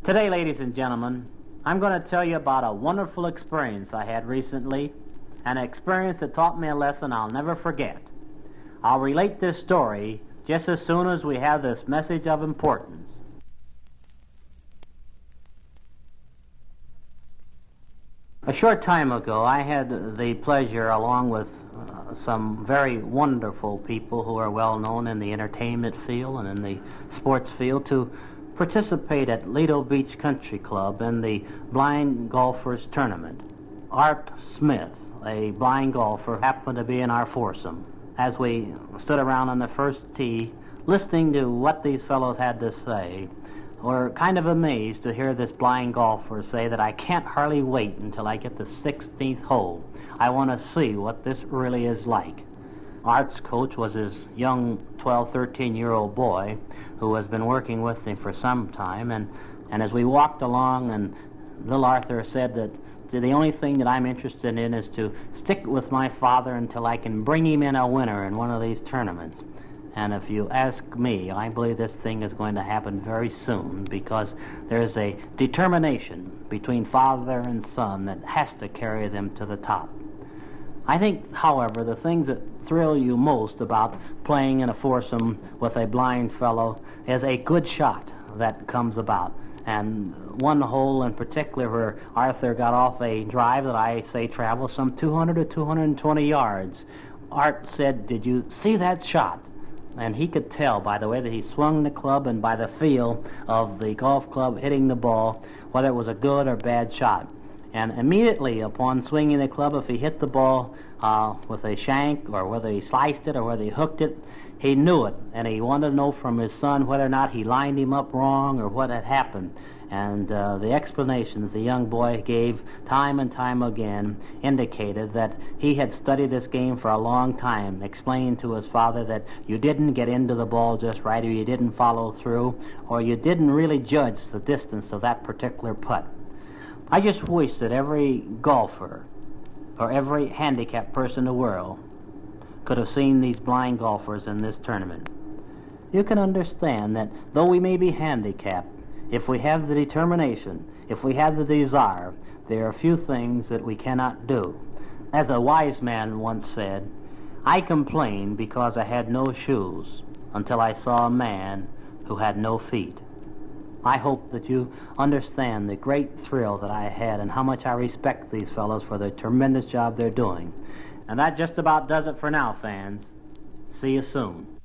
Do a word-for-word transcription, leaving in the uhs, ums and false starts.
Today, ladies and gentlemen, I'm going to tell you about a wonderful experience I had recently, an experience that taught me a lesson I'll never forget. I'll relate this story just as soon as we have this message of importance. A short time ago, I had the pleasure, along with uh, some very wonderful people who are well known in the entertainment field and in the sports field, to participate at Lido Beach Country Club in the Blind Golfers Tournament. Art Smith, a blind golfer, happened to be in our foursome. As we stood around on the first tee, listening to what these fellows had to say, we're kind of amazed to hear this blind golfer say that I can't hardly wait until I get the sixteenth hole. I want to see what this really is like. Art's coach was his young twelve, thirteen-year-old boy who has been working with him for some time, and, and as we walked along, and little Arthur said that the only thing that I'm interested in is to stick with my father until I can bring him in a winner in one of these tournaments. And if you ask me, I believe this thing is going to happen very soon, because there's a determination between father and son that has to carry them to the top. I think, however, the things that thrill you most about playing in a foursome with a blind fellow is a good shot that comes about. And one hole in particular where Arthur got off a drive that I say traveled some two hundred to two hundred twenty yards. Art said, "Did you see that shot?" And he could tell by the way that he swung the club and by the feel of the golf club hitting the ball whether it was a good or bad shot. And immediately upon swinging the club, if he hit the ball uh, with a shank, or whether he sliced it or whether he hooked it, he knew it. And he wanted to know from his son whether or not he lined him up wrong or what had happened. And uh, the explanation that the young boy gave time and time again indicated that he had studied this game for a long time, explaining to his father that you didn't get into the ball just right, or you didn't follow through, or you didn't really judge the distance of that particular putt. I just wish that every golfer or every handicapped person in the world could have seen these blind golfers in this tournament. You can understand that though we may be handicapped, if we have the determination, if we have the desire, there are few things that we cannot do. As a wise man once said, "I complained because I had no shoes until I saw a man who had no feet." I hope that you understand the great thrill that I had and how much I respect these fellows for the tremendous job they're doing. And that just about does it for now, fans. See you soon.